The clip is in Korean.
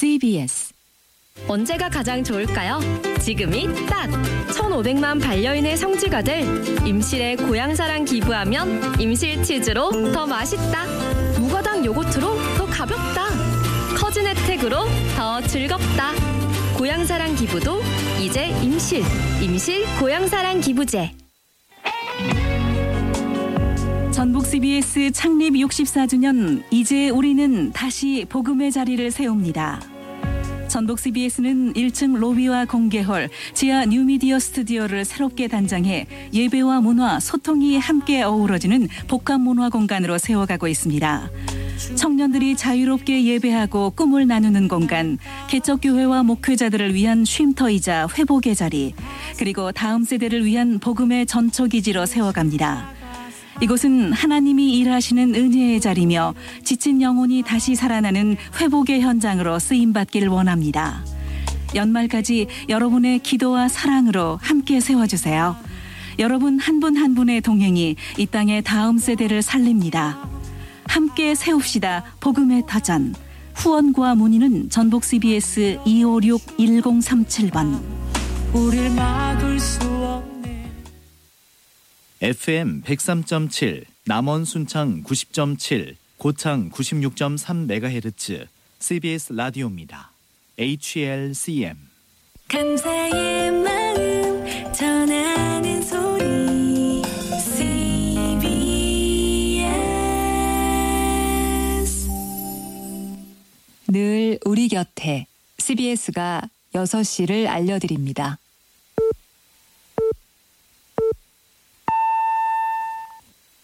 CBS. 언제가 가장 좋을까요? 지금이 딱! 1,500만 반려인의 성지가 될 임실의 고향사랑 기부하면 임실 치즈로 더 맛있다. 무가당 요거트로 더 가볍다. 커진 혜택으로 더 즐겁다. 고향사랑 기부도 이제 임실 고향사랑 기부제. 전북 CBS 창립 64주년, 이제 우리는 다시 복음의 자리를 세웁니다. 전북 CBS는 1층 로비와 공개홀, 지하 뉴미디어 스튜디오를 새롭게 단장해 예배와 문화, 소통이 함께 어우러지는 복합문화 공간으로 세워가고 있습니다. 청년들이 자유롭게 예배하고 꿈을 나누는 공간, 개척교회와 목회자들을 위한 쉼터이자 회복의 자리, 그리고 다음 세대를 위한 복음의 전초기지로 세워갑니다. 이곳은 하나님이 일하시는 은혜의 자리며 지친 영혼이 다시 살아나는 회복의 현장으로 쓰임받길 원합니다. 연말까지 여러분의 기도와 사랑으로 함께 세워주세요. 여러분 한 분 한 분의 동행이 이 땅의 다음 세대를 살립니다. 함께 세웁시다. 복음의 터전. 후원과 문의는 전북 CBS 256-1037번. 우릴 막을 수 없네. FM 103.7, 남원 순창 90.7, 고창 96.3MHz CBS 라디오입니다. HLCM. 감사의 마음 전하는 소리 CBS. 늘 우리 곁에 CBS가 6시를 알려드립니다.